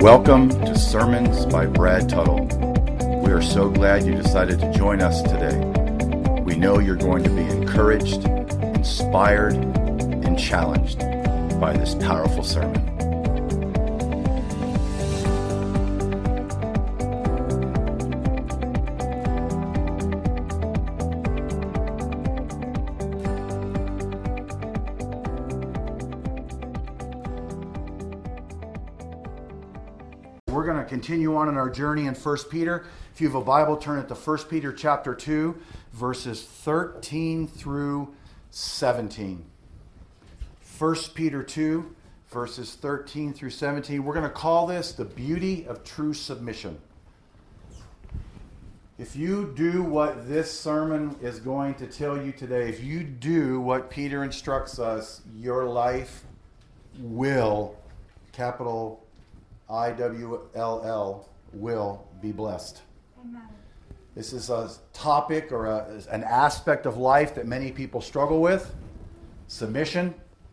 Welcome to Sermons by Brad Tuttle. We are so glad you decided to join us today. We know you're going to be encouraged, inspired, and challenged by this powerful sermon. We're going to continue on in our journey in 1 Peter. If you have a Bible, turn it to 1 Peter chapter 2, verses 13 through 17. 1 Peter 2, verses 13 through 17. We're going to call this the beauty of true submission. If you do what this sermon is going to tell you today, if you do what Peter instructs us, your life will, capital IWLL, will be blessed. Amen. This is a topic or an aspect of life that many people struggle with. Submitting.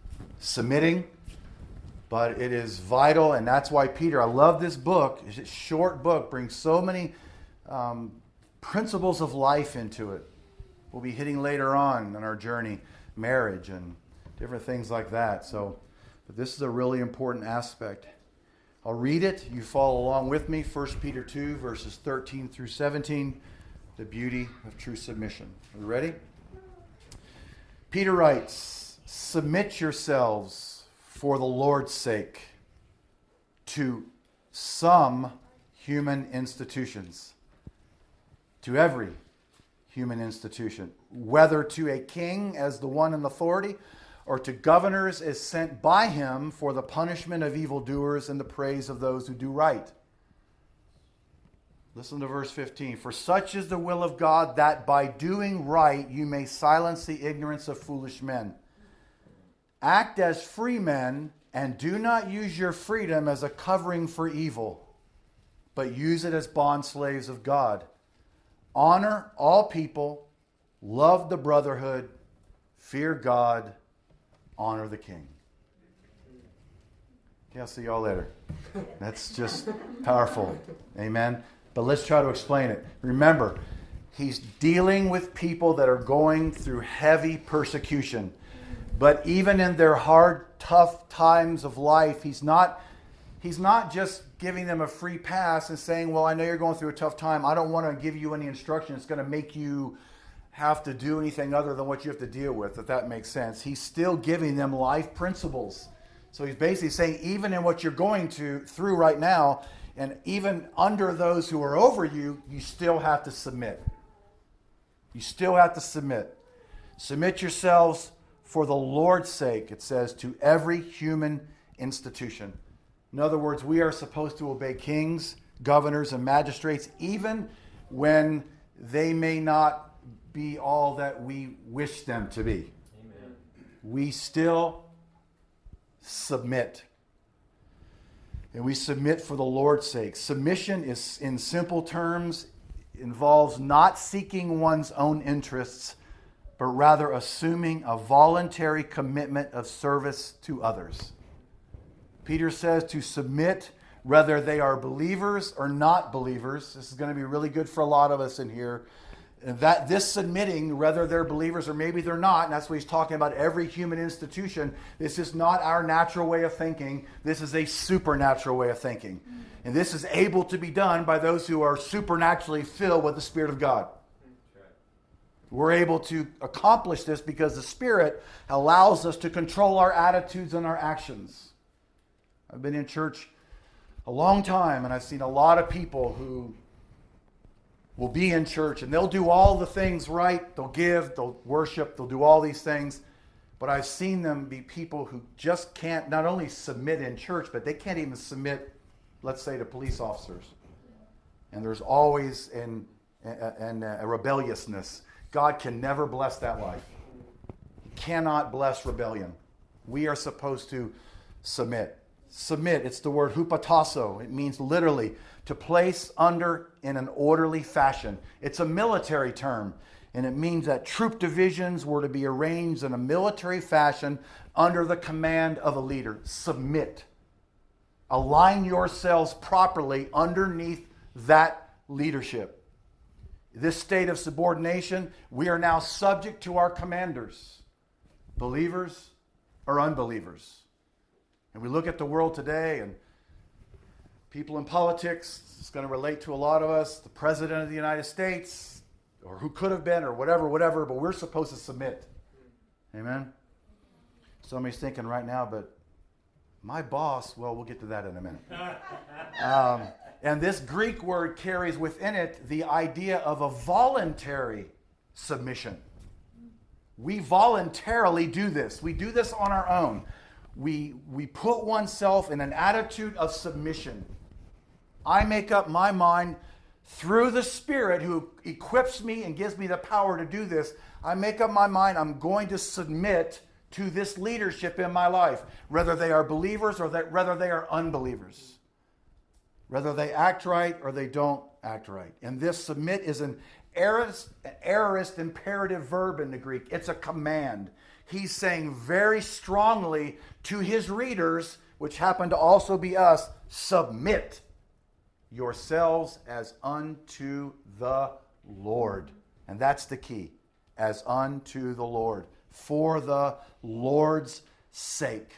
But it is vital, and that's why Peter, I love this book. It's a short book, brings so many principles of life into it. We'll be hitting later on in our journey, marriage and different things like that. But this is a really important aspect. I'll read it. You follow along with me. 1 Peter 2, verses 13 through 17. The beauty of true submission. Are you ready? Peter writes, "Submit yourselves for the Lord's sake to some human institutions." To every human institution. Whether to a king as the one in authority, or to governors as sent by him for the punishment of evildoers and the praise of those who do right. Listen to verse 15. "For such is the will of God, that by doing right you may silence the ignorance of foolish men. Act as free men, and do not use your freedom as a covering for evil, but use it as bondslaves of God. Honor all people, love the brotherhood, fear God, honor the king." Okay, I'll see y'all later. That's just powerful. Amen. But let's try to explain it. Remember, he's dealing with people that are going through heavy persecution. But even in their hard, tough times of life, he's not just giving them a free pass and saying, well, I know you're going through a tough time. I don't want to give you any instruction. It's going to make you have to do anything other than what you have to deal with, if that makes sense. He's still giving them life principles. So he's basically saying, even in what you're going through right now, and even under those who are over you, you still have to submit. You still have to submit. Submit yourselves for the Lord's sake, it says, to every human institution. In other words, we are supposed to obey kings, governors, and magistrates, even when they may not be all that we wish them to be. Amen. We still submit. And we submit for the Lord's sake. Submission is, in simple terms, involves not seeking one's own interests, but rather assuming a voluntary commitment of service to others. Peter says to submit whether they are believers or not believers. This is going to be really good for a lot of us in here. That this submitting, whether they're believers or maybe they're not, and that's what he's talking about, every human institution, this is not our natural way of thinking. This is a supernatural way of thinking. And this is able to be done by those who are supernaturally filled with the Spirit of God. We're able to accomplish this because the Spirit allows us to control our attitudes and our actions. I've been in church a long time, and I've seen a lot of people who will be in church and they'll do all the things right. They'll give, they'll worship, they'll do all these things. But I've seen them be people who just can't not only submit in church, but they can't even submit, let's say, to police officers. And there's always a rebelliousness. God can never bless that life. He cannot bless rebellion. We are supposed to submit. Submit, it's the word hupatasso. It means literally to place under in an orderly fashion. It's a military term, and it means that troop divisions were to be arranged in a military fashion under the command of a leader. Submit. Align yourselves properly underneath that leadership. This state of subordination, we are now subject to our commanders, believers or unbelievers. And we look at the world today, and people in politics, it's going to relate to a lot of us, the President of the United States, or who could have been, or whatever, but we're supposed to submit. Amen? Somebody's thinking right now, but my boss, well, we'll get to that in a minute. And this Greek word carries within it the idea of a voluntary submission. We voluntarily do this. We do this on our own. We put oneself in an attitude of submission. I make up my mind through the Spirit who equips me and gives me the power to do this. I make up my mind I'm going to submit to this leadership in my life, whether they are believers or whether they are unbelievers, whether they act right or they don't act right. And this submit is an aorist imperative verb in the Greek. It's a command. He's saying very strongly to his readers, which happen to also be us, submit yourselves as unto the Lord. And that's the key. As unto the Lord. For the Lord's sake.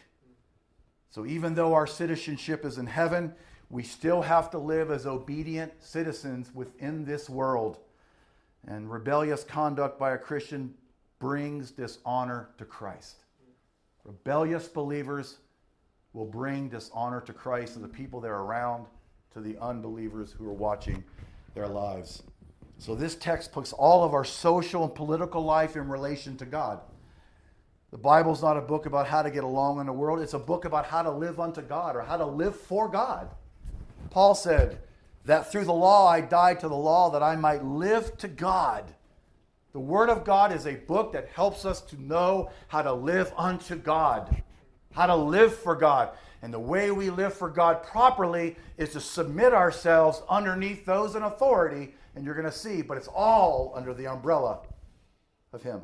So even though our citizenship is in heaven, we still have to live as obedient citizens within this world. And rebellious conduct by a Christian brings dishonor to Christ. Rebellious believers will bring dishonor to Christ and the people they're around, to the unbelievers who are watching their lives. So this text puts all of our social and political life in relation to God. The Bible's not a book about how to get along in the world. It's a book about how to live unto God or how to live for God. Paul said that through the law I died to the law that I might live to God. The Word of God is a book that helps us to know how to live unto God, how to live for God. And the way we live for God properly is to submit ourselves underneath those in authority. And you're going to see, but it's all under the umbrella of Him.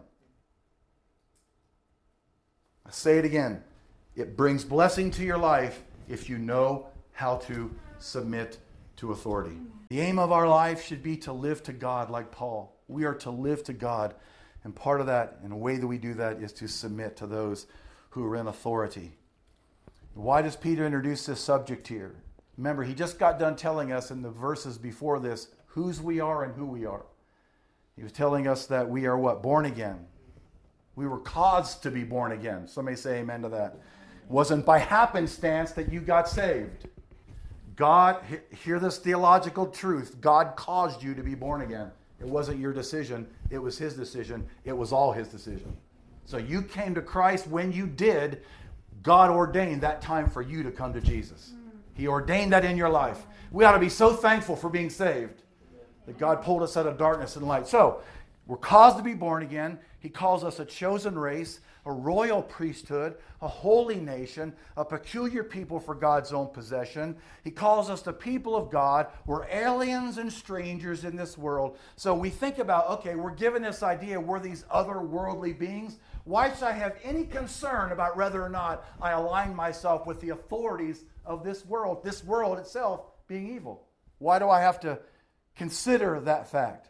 I say it again. It brings blessing to your life if you know how to submit to authority. The aim of our life should be to live to God like Paul. We are to live to God. And part of that, and a way that we do that, is to submit to those who are in authority. Why does Peter introduce this subject here? Remember, he just got done telling us in the verses before this whose we are and who we are. He was telling us that we are what? Born again. We were caused to be born again. Somebody say amen to that. It wasn't by happenstance that you got saved. God, hear this theological truth. God caused you to be born again. It wasn't your decision. It was His decision. It was all His decision. So you came to Christ when you did. God ordained that time for you to come to Jesus. He ordained that in your life. We ought to be so thankful for being saved that God pulled us out of darkness and light. So, we're caused to be born again. He calls us a chosen race, a royal priesthood, a holy nation, a peculiar people for God's own possession. He calls us the people of God. We're aliens and strangers in this world. So we think about, okay, we're given this idea we're these otherworldly beings. Why should I have any concern about whether or not I align myself with the authorities of this world itself being evil? Why do I have to consider that fact?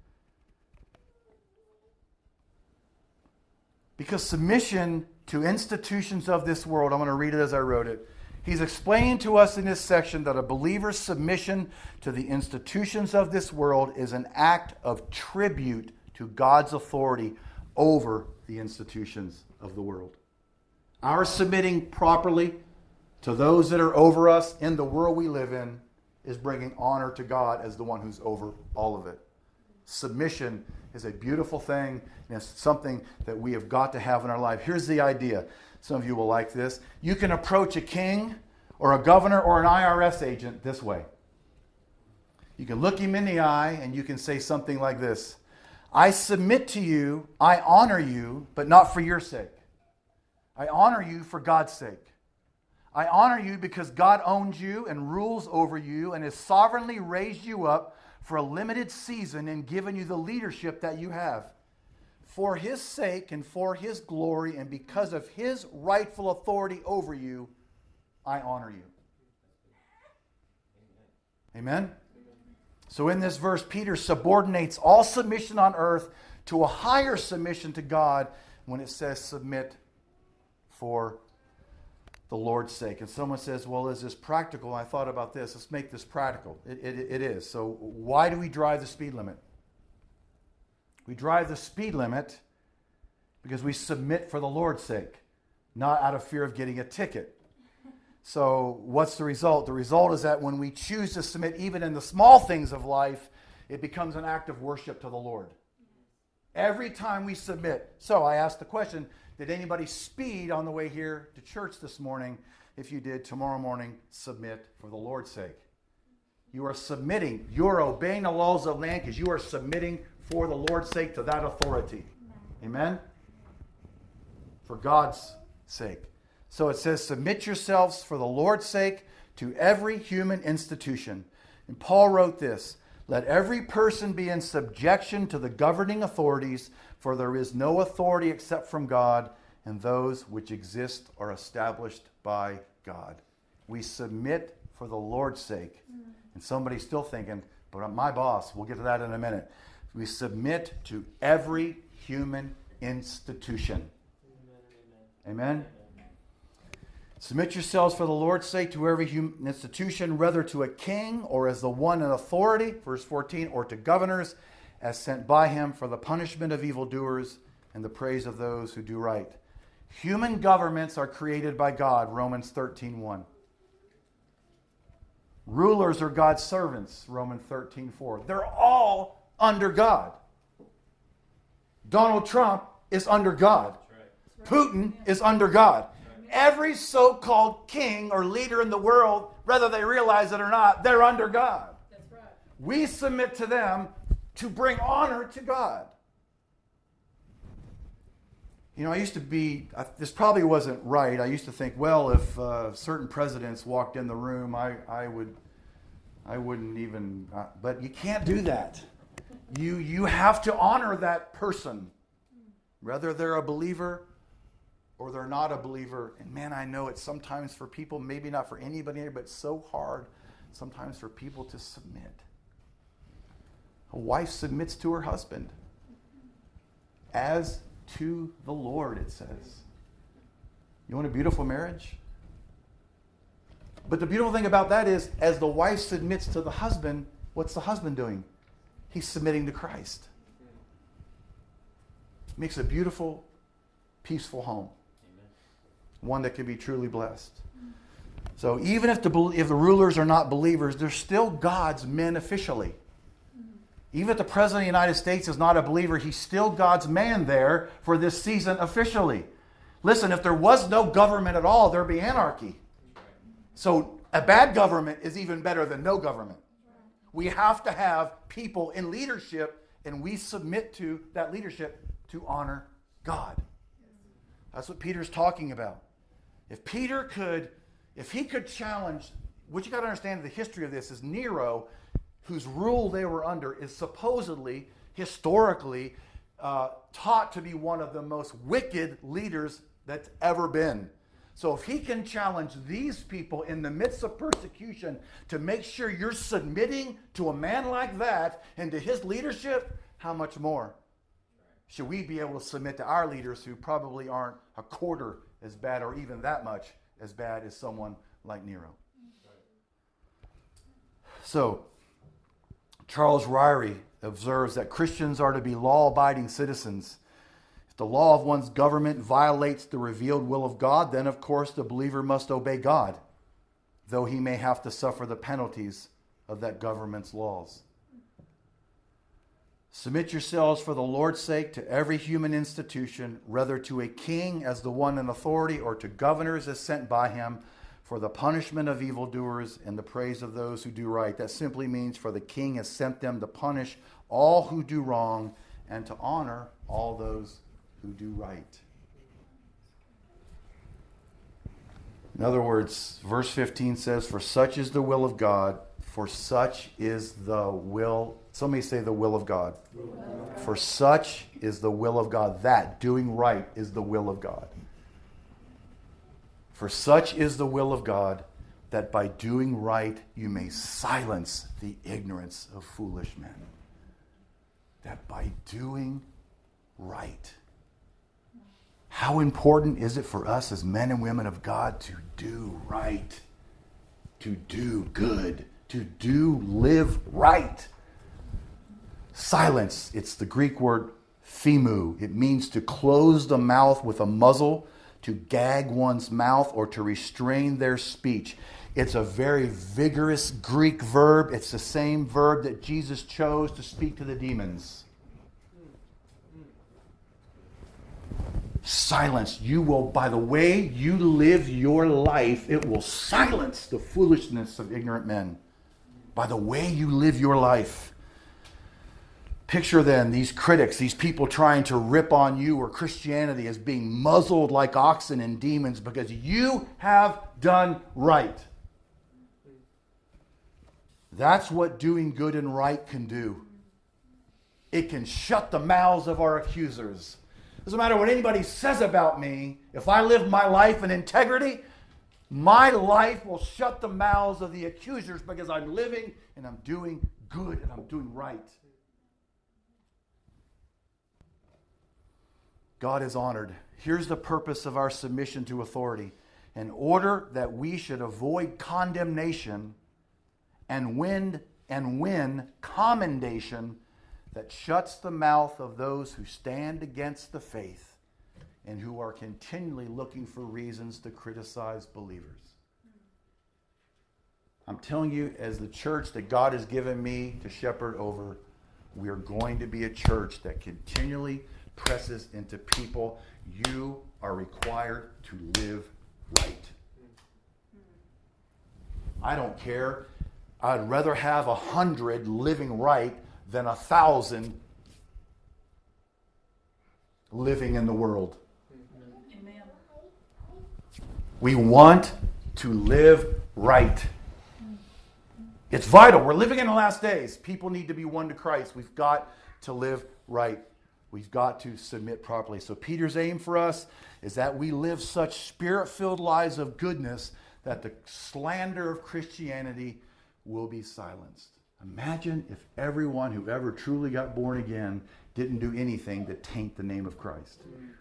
Because submission to institutions of this world, I'm going to read it as I wrote it. He's explaining to us in this section that a believer's submission to the institutions of this world is an act of tribute to God's authority over the institutions of the world. Our submitting properly to those that are over us in the world we live in is bringing honor to God as the one who's over all of it. Submission is a beautiful thing, and it's something that we have got to have in our life. Here's the idea. Some of you will like this. You can approach a king or a governor or an IRS agent this way. You can look him in the eye and you can say something like this. I submit to you, I honor you, but not for your sake. I honor you for God's sake. I honor you because God owns you and rules over you and has sovereignly raised you up for a limited season and given you the leadership that you have. For His sake and for His glory and because of His rightful authority over you, I honor you. Amen? So in this verse, Peter subordinates all submission on earth to a higher submission to God when it says submit for the Lord's sake. And someone says, well, is this practical? I thought about this. Let's make this practical. It is. So why do we drive the speed limit? We drive the speed limit because we submit for the Lord's sake, not out of fear of getting a ticket. So what's the result? The result is that when we choose to submit even in the small things of life, it becomes an act of worship to the Lord. Every time we submit. So I asked the question, did anybody speed on the way here to church this morning? If you did, tomorrow morning, submit for the Lord's sake. You are submitting. You are obeying the laws of the land because you are submitting for the Lord's sake to that authority. Amen? For God's sake. So it says, submit yourselves for the Lord's sake to every human institution. And Paul wrote this, let every person be in subjection to the governing authorities, for there is no authority except from God, and those which exist are established by God. We submit for the Lord's sake. And somebody's still thinking, but I'm my boss. We'll get to that in a minute. We submit to every human institution. Amen? Submit yourselves for the Lord's sake to every human institution, whether to a king or as the one in authority, verse 14, or to governors as sent by him for the punishment of evildoers and the praise of those who do right. Human governments are created by God, Romans 13:1. Rulers are God's servants, Romans 13:4. They're all under God. Donald Trump is under God. Putin is under God. Every so-called king or leader in the world, whether they realize it or not, they're under God. That's right. We submit to them to bring honor to God. You know, I used to be, this probably wasn't right. I used to think, well, if certain presidents walked in the room, I wouldn't even, but you can't do that. You have to honor that person, whether they're a believer or they're not a believer. And man, I know it's sometimes for people, maybe not for anybody, but it's so hard sometimes for people to submit. A wife submits to her husband as to the Lord, it says. You want a beautiful marriage? But the beautiful thing about that is, as the wife submits to the husband, what's the husband doing? He's submitting to Christ. Makes a beautiful, peaceful home. Amen. One that can be truly blessed. So even if the rulers are not believers, they're still God's men officially. Even if the President of the United States is not a believer, he's still God's man there for this season officially. Listen, if there was no government at all, there'd be anarchy. So a bad government is even better than no government. We have to have people in leadership, and we submit to that leadership to honor God. That's what Peter's talking about. If he could challenge, what you got to understand the history of this is Nero, whose rule they were under, is supposedly, historically, taught to be one of the most wicked leaders that's ever been. So if he can challenge these people in the midst of persecution to make sure you're submitting to a man like that and to his leadership, how much more should we be able to submit to our leaders who probably aren't a quarter as bad or even that much as bad as someone like Nero? So, Charles Ryrie observes that Christians are to be law-abiding citizens. If the law of one's government violates the revealed will of God, then of course the believer must obey God, though he may have to suffer the penalties of that government's laws. Submit yourselves for the Lord's sake to every human institution, whether to a king as the one in authority or to governors as sent by him, for the punishment of evildoers and the praise of those who do right. That simply means for the king has sent them to punish all who do wrong and to honor all those who do right. In other words, verse 15 says, for such is the will of God, for such is the will. Somebody say the will of God. For such is the will of God. That, doing right, is the will of God. For such is the will of God, that by doing right you may silence the ignorance of foolish men. That by doing right. How important is it for us as men and women of God to do right, to do good, to live right? Silence, it's the Greek word phemu. It means to close the mouth with a muzzle, to gag one's mouth, or to restrain their speech. It's a very vigorous Greek verb. It's the same verb that Jesus chose to speak to the demons. Silence. You will, by the way you live your life, it will silence the foolishness of ignorant men. By the way you live your life. Picture then these critics, these people trying to rip on you or Christianity as being muzzled like oxen and demons because you have done right. That's what doing good and right can do. It can shut the mouths of our accusers. Doesn't matter what anybody says about me. If I live my life in integrity, my life will shut the mouths of the accusers because I'm living and I'm doing good and I'm doing right. God is honored. Here's the purpose of our submission to authority. In order that we should avoid condemnation and win commendation that shuts the mouth of those who stand against the faith and who are continually looking for reasons to criticize believers. I'm telling you, as the church that God has given me to shepherd over, we are going to be a church that continually presses into people. You are required to live right. I don't care. I'd rather have 100 living right than 1,000 living in the world. Amen. We want to live right. It's vital. We're living in the last days. People need to be won to Christ. We've got to live right. We've got to submit properly. So Peter's aim for us is that we live such spirit-filled lives of goodness that the slander of Christianity will be silenced. Imagine if everyone who ever truly got born again didn't do anything to taint the name of Christ.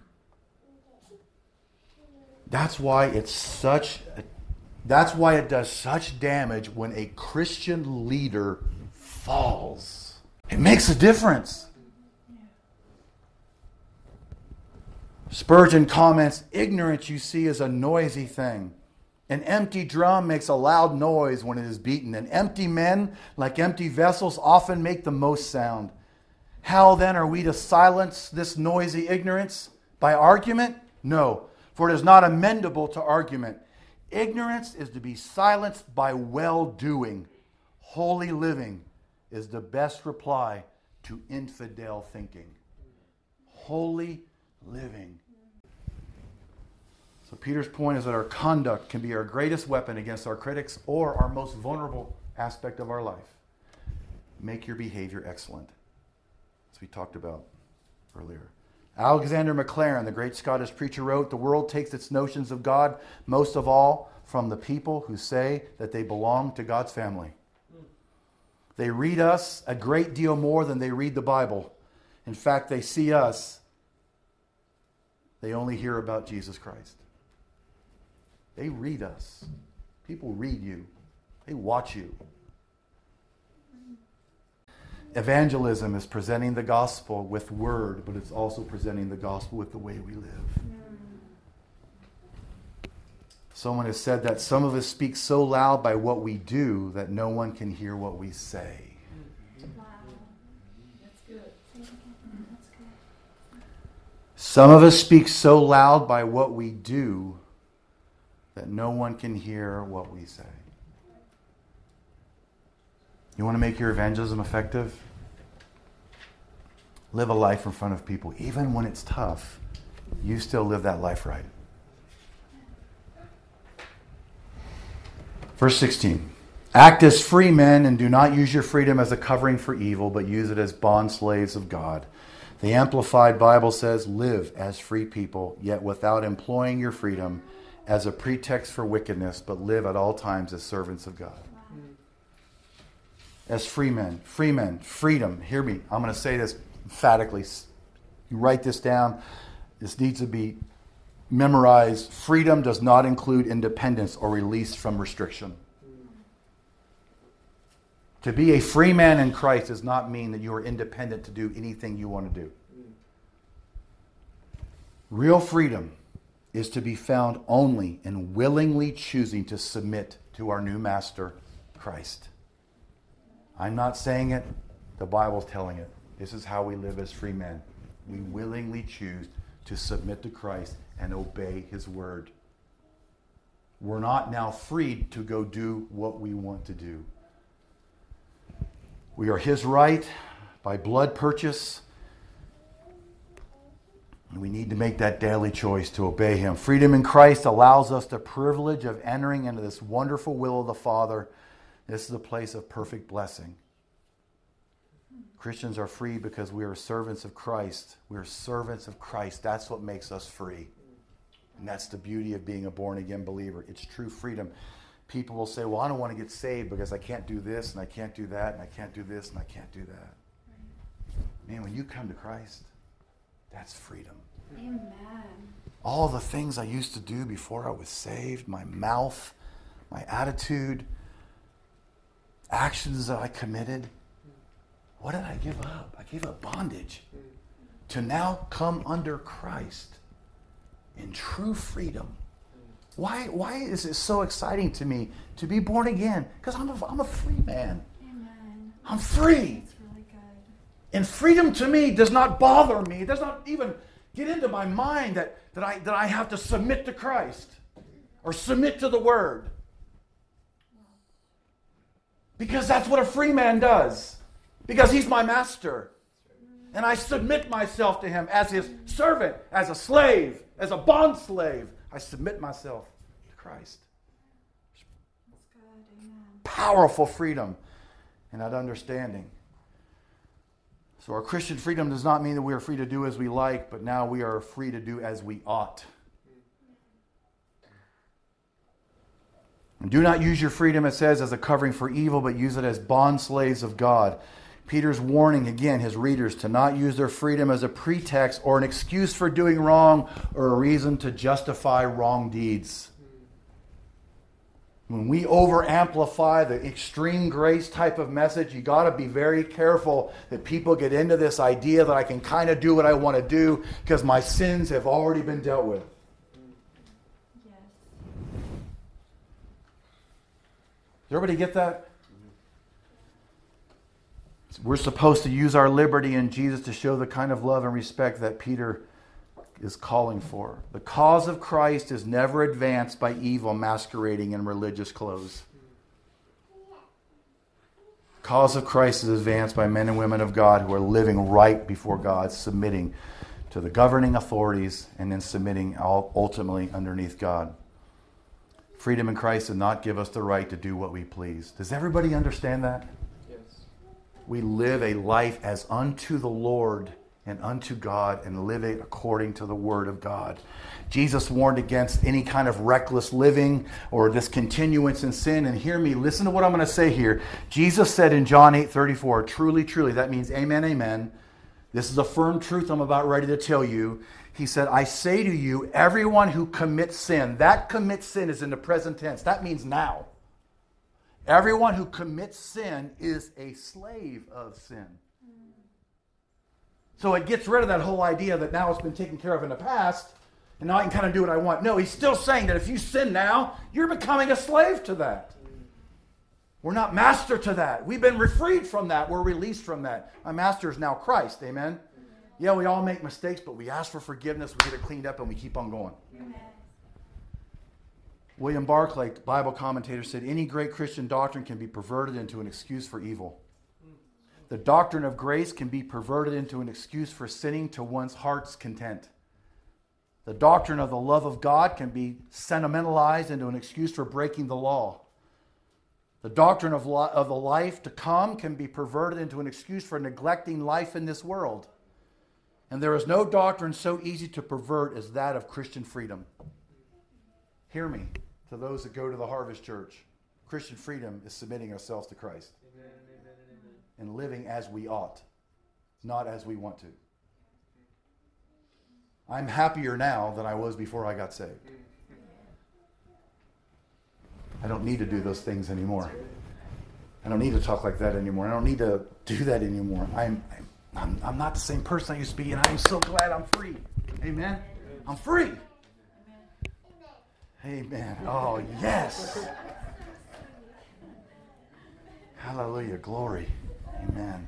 That's why it does such damage when a Christian leader falls. It makes a difference. Spurgeon comments, ignorance, you see, is a noisy thing. An empty drum makes a loud noise when it is beaten, and empty men, like empty vessels, often make the most sound. How then are we to silence this noisy ignorance? By argument? No, for it is not amendable to argument. Ignorance is to be silenced by well-doing. Holy living is the best reply to infidel thinking. Holy living. So Peter's point is that our conduct can be our greatest weapon against our critics or our most vulnerable aspect of our life. Make your behavior excellent, as we talked about earlier. Alexander Maclaren, the great Scottish preacher, wrote, "The world takes its notions of God most of all from the people who say that they belong to God's family. They read us a great deal more than they read the Bible. In fact, they see us. They only hear about Jesus Christ." They read us. People read you. They watch you. Evangelism is presenting the gospel with word, but it's also presenting the gospel with the way we live. Someone has said that some of us speak so loud by what we do that no one can hear what we say. Wow. That's good. That's good. Some of us speak so loud by what we do that no one can hear what we say. You want to make your evangelism effective? Live a life in front of people. Even when it's tough, you still live that life right. Verse 16. Act as free men and do not use your freedom as a covering for evil, but use it as bond slaves of God. The Amplified Bible says, live as free people, yet without employing your freedom as a pretext for wickedness, but live at all times as servants of God. As free men, freedom. Hear me. I'm going to say this emphatically. You write this down. This needs to be memorized. Freedom does not include independence or release from restriction. To be a free man in Christ does not mean that you are independent to do anything you want to do. Real freedom is to be found only in willingly choosing to submit to our new master, Christ. I'm not saying it. The Bible's telling it. This is how we live as free men. We willingly choose to submit to Christ and obey His word. We're not now freed to go do what we want to do. We are His right by blood purchase. And we need to make that daily choice to obey Him. Freedom in Christ allows us the privilege of entering into this wonderful will of the Father. This is a place of perfect blessing. Christians are free because we are servants of Christ. We are servants of Christ. That's what makes us free. And that's the beauty of being a born-again believer. It's true freedom. People will say, well, I don't want to get saved because I can't do this and I can't do that and I can't do this and I can't do that. Man, when you come to Christ, that's freedom. Amen. All the things I used to do before I was saved, my mouth, my attitude, actions that I committed, what did I give up? I gave up bondage to now come under Christ in true freedom. Why is it so exciting to me to be born again? Because I'm a free man. Amen. I'm free. That's really good. And freedom to me does not bother me. It does not even get into my mind that I have to submit to Christ or submit to the Word. Because that's what a free man does. Because He's my master. And I submit myself to Him as His servant, as a slave, as a bond slave. I submit myself to Christ. That's good. Amen. Powerful freedom and that understanding. So our Christian freedom does not mean that we are free to do as we like, but now we are free to do as we ought. And do not use your freedom, it says, as a covering for evil, but use it as bond slaves of God. Peter's warning, again, his readers to not use their freedom as a pretext or an excuse for doing wrong or a reason to justify wrong deeds. When we over-amplify the extreme grace type of message, you got to be very careful that people get into this idea that I can kind of do what I want to do because my sins have already been dealt with. Yes. Does everybody get that? We're supposed to use our liberty in Jesus to show the kind of love and respect that Peter is calling for. The cause of Christ is never advanced by evil masquerading in religious clothes. The cause of Christ is advanced by men and women of God who are living right before God, submitting to the governing authorities and then submitting ultimately underneath God. Freedom in Christ does not give us the right to do what we please. Does everybody understand that? We live a life as unto the Lord and unto God and live it according to the Word of God. Jesus warned against any kind of reckless living or this continuance in sin. And hear me, listen to what I'm going to say here. Jesus said in John 8:34, truly, truly, that means amen, amen. This is a firm truth I'm about ready to tell you. He said, I say to you, everyone who commits sin, that commits sin is in the present tense. That means now. Everyone who commits sin is a slave of sin. So it gets rid of that whole idea that now it's been taken care of in the past, and now I can kind of do what I want. No, he's still saying that if you sin now, you're becoming a slave to that. We're not master to that. We've been freed from that. We're released from that. My master is now Christ. Amen? Yeah, we all make mistakes, but we ask for forgiveness, we get it cleaned up, and we keep on going. Amen. William Barclay, Bible commentator, said, any great Christian doctrine can be perverted into an excuse for evil. The doctrine of grace can be perverted into an excuse for sinning to one's heart's content. The doctrine of the love of God can be sentimentalized into an excuse for breaking the law. The doctrine of the life to come can be perverted into an excuse for neglecting life in this world. And there is no doctrine so easy to pervert as that of Christian freedom. Hear me. To those that go to the Harvest Church, Christian freedom is submitting ourselves to Christ. Amen, amen, amen. And living as we ought, not as we want to. I'm happier now than I was before I got saved. I don't need to do those things anymore. I don't need to talk like that anymore. I don't need to do that anymore. I'm not the same person I used to be, and I'm so glad I'm free. Amen? I'm free. Amen. Oh, yes. Hallelujah. Glory. Amen.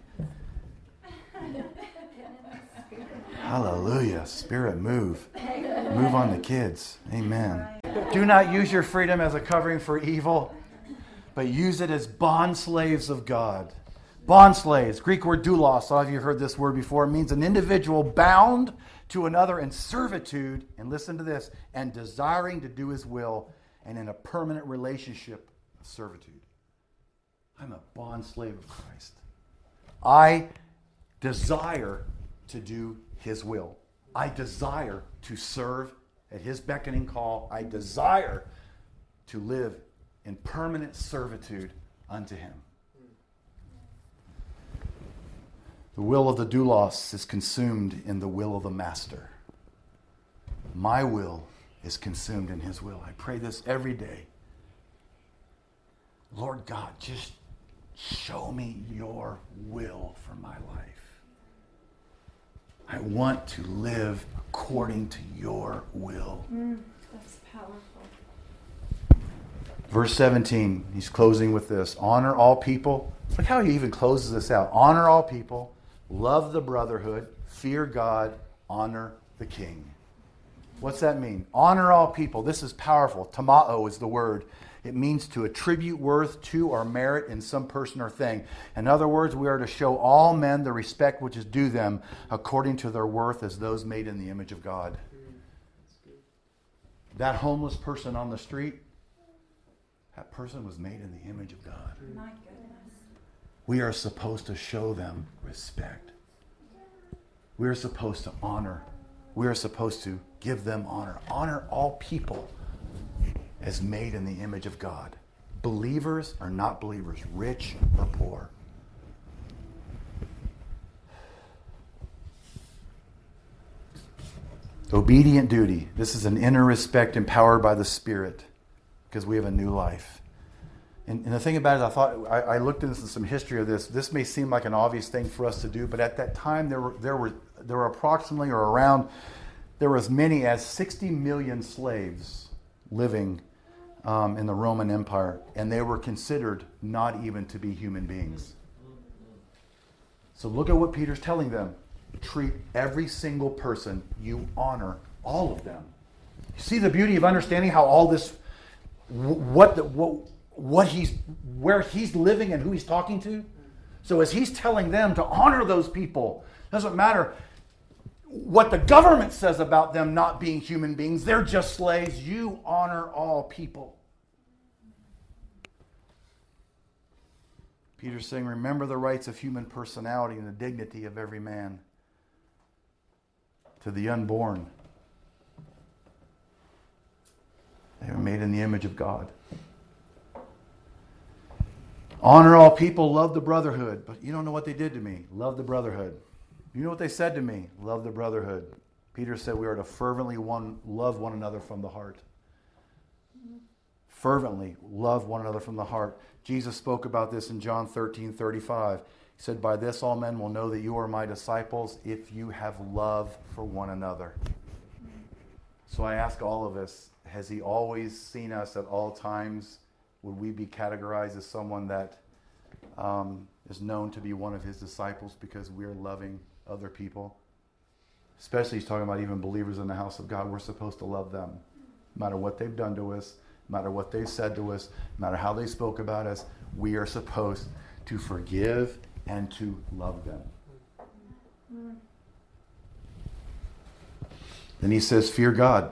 Hallelujah. Spirit, move. Move on the kids. Amen. Do not use your freedom as a covering for evil, but use it as bond slaves of God. Bond slaves, Greek word doulos. A lot of you have heard this word before. It means an individual bound to another in servitude, and listen to this, and desiring to do his will, and in a permanent relationship of servitude. I'm a bond slave of Christ. I desire to do his will. I desire to serve at his beckoning call. I desire to live in permanent servitude unto him. The will of the doulos is consumed in the will of the master. My will is consumed in his will. I pray this every day. Lord God, just show me your will for my life. I want to live according to your will. That's powerful. Verse 17, he's closing with this. Honor all people. Look how he even closes this out. Honor all people. Love the brotherhood. Fear God. Honor the king. What's that mean? Honor all people. This is powerful. Tamao is the word. It means to attribute worth to or merit in some person or thing. In other words, we are to show all men the respect which is due them according to their worth as those made in the image of God. That homeless person on the street, that person was made in the image of God. My goodness. We are supposed to show them respect. We are supposed to honor. We are supposed to give them honor. Honor all people as made in the image of God. Believers or not believers, rich or poor. Obedient duty. This is an inner respect empowered by the Spirit because we have a new life. And the thing about it, I looked into some history of this. This may seem like an obvious thing for us to do, but at that time there were approximately or around, there were as many as 60 million slaves living in the Roman Empire, and they were considered not even to be human beings. So look at what Peter's telling them. Treat every single person, you honor all of them. You see the beauty of understanding how all this, where he's living and who he's talking to? So as he's telling them to honor those people, doesn't matter what the government says about them not being human beings, they're just slaves. You honor all people. Peter's saying, remember the rights of human personality and the dignity of every man. To the unborn, they were made in the image of God. Honor all people, love the brotherhood. But you don't know what they did to me. Love the brotherhood. You know what they said to me? Love the brotherhood. Peter said we are to fervently love one another from the heart. Fervently love one another from the heart. Jesus spoke about this in John 13:35. He said, by this all men will know that you are my disciples if you have love for one another. So I ask all of us, has he always seen us at all times? Would we be categorized as someone that is known to be one of his disciples because we're loving other people? Especially he's talking about even believers in the house of God. We're supposed to love them. No matter what they've done to us, no matter what they've said to us, no matter how they spoke about us, we are supposed to forgive and to love them. Then he says, fear God.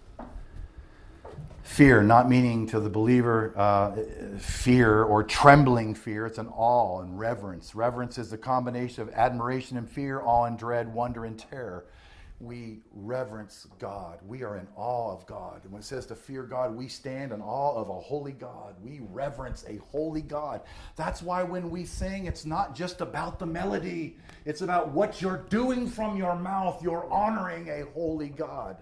Fear, not meaning to the believer fear or trembling fear. It's an awe and reverence. Reverence is the combination of admiration and fear, awe and dread, wonder and terror. we reverence God. We are in awe of God. And when it says to fear God, we stand in awe of a holy God. We reverence a holy God. That's why when we sing, it's not just about the melody. It's about what you're doing from your mouth. You're honoring a holy God.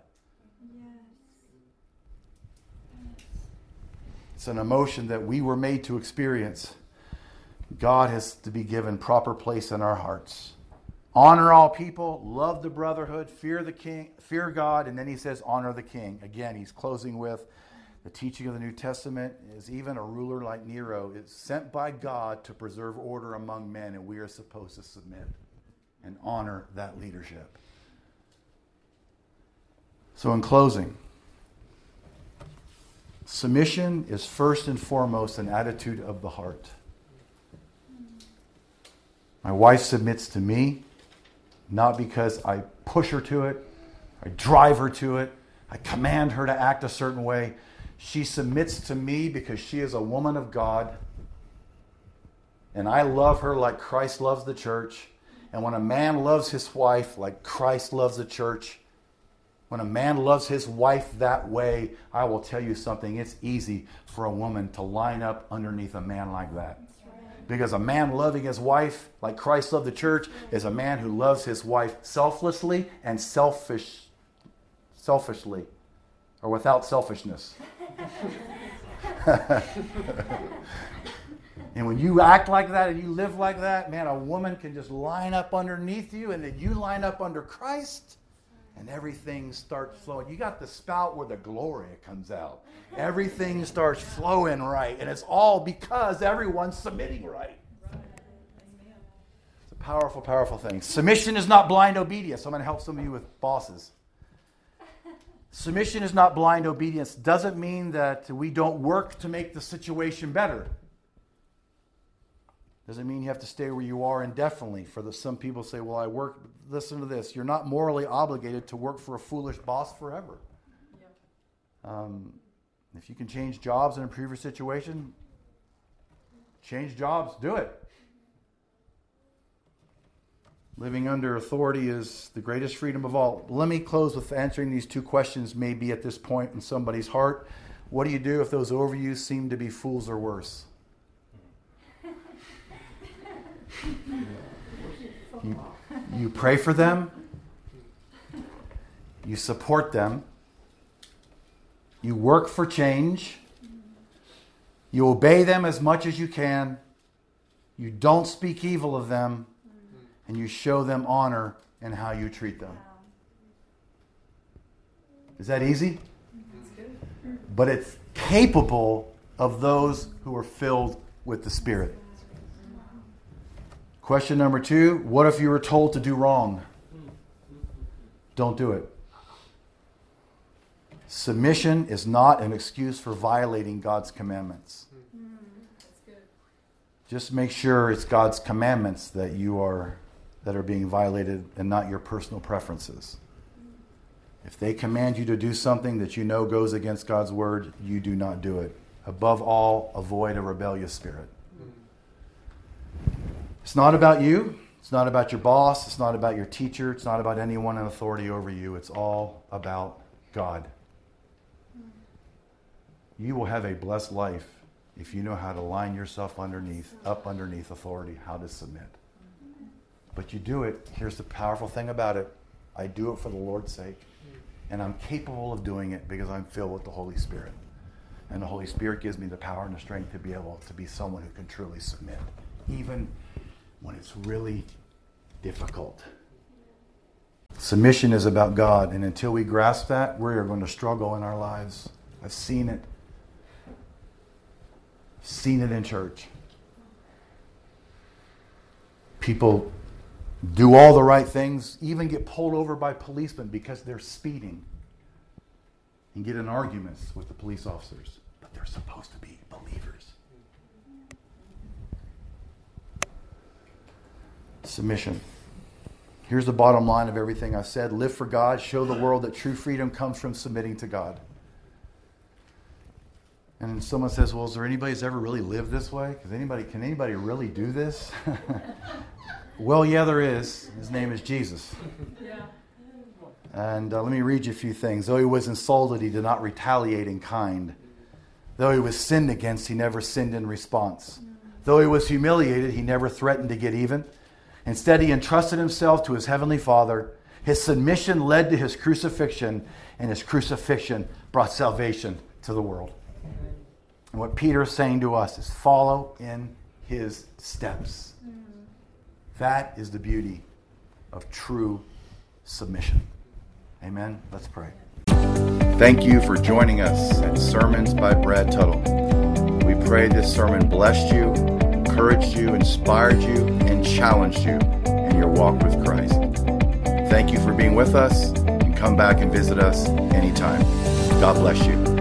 It's an emotion that we were made to experience. God has to be given proper place in our hearts. Honor all people, love the brotherhood, fear the king, fear God, and then he says honor the king. Again, he's closing with the teaching of the New Testament is even a ruler like Nero is sent by God to preserve order among men, and we are supposed to submit and honor that leadership. So in closing, submission is first and foremost an attitude of the heart. My wife submits to me, not because I push her to it, I drive her to it, I command her to act a certain way. She submits to me because she is a woman of God, and I love her like Christ loves the church. And when a man loves his wife like Christ loves the church, when a man loves his wife that way, I will tell you something, it's easy for a woman to line up underneath a man like that. Because a man loving his wife like Christ loved the church is a man who loves his wife selflessly and selfishly, or without selfishness. And when you act like that and you live like that, man, a woman can just line up underneath you, and then you line up under Christ, and everything starts flowing. You got the spout where the glory comes out. Everything starts flowing right, and it's all because everyone's submitting right. It's a powerful, powerful thing. Submission is not blind obedience. I'm going to help some of you with bosses. Submission is not blind obedience. Doesn't mean that we don't work to make the situation better. Doesn't mean you have to stay where you are indefinitely. Some people say, well, I work, listen to this. You're not morally obligated to work for a foolish boss forever. Yep. If you can change jobs and improve your situation, change jobs, do it. Living under authority is the greatest freedom of all. Let me close with answering these two questions maybe at this point in somebody's heart. What do you do if those over you seem to be fools or worse? You pray for them. You support them. You work for change. You obey them as much as you can. You don't speak evil of them. And you show them honor in how you treat them. Is that easy? But it's capable of those who are filled with the Spirit. Question number 2, what if you were told to do wrong? Don't do it. Submission is not an excuse for violating God's commandments. That's good. Just make sure it's God's commandments that are being violated and not your personal preferences. If they command you to do something that you know goes against God's word, you do not do it. Above all, avoid a rebellious spirit. It's not about you. It's not about your boss. It's not about your teacher. It's not about anyone in authority over you. It's all about God. You will have a blessed life if you know how to line yourself up underneath authority, how to submit. But you do it. Here's the powerful thing about it. I do it for the Lord's sake. And I'm capable of doing it because I'm filled with the Holy Spirit. And the Holy Spirit gives me the power and the strength to be able to be someone who can truly submit, even when it's really difficult. Submission is about God, and until we grasp that, we are going to struggle in our lives. I've seen it. I've seen it in church. People do all the right things, even get pulled over by policemen because they're speeding, and get in arguments with the police officers. But they're supposed to be believers. Submission. Here's the bottom line of everything I've said. Live for God. Show the world that true freedom comes from submitting to God. And someone says, well, is there anybody who's ever really lived this way? Can anybody really do this? Well, yeah, there is. His name is Jesus. Yeah. And let me read you a few things. Though he was insulted, he did not retaliate in kind. Though he was sinned against, he never sinned in response. Though he was humiliated, he never threatened to get even. Instead, he entrusted himself to his heavenly Father. His submission led to his crucifixion, and his crucifixion brought salvation to the world. And what Peter is saying to us is follow in his steps. That is the beauty of true submission. Amen. Let's pray. Thank you for joining us at Sermons by Brad Tuttle. We pray this sermon blessed you, encouraged you, inspired you, and challenged you in your walk with Christ. Thank you for being with us, and come back and visit us anytime. God bless you.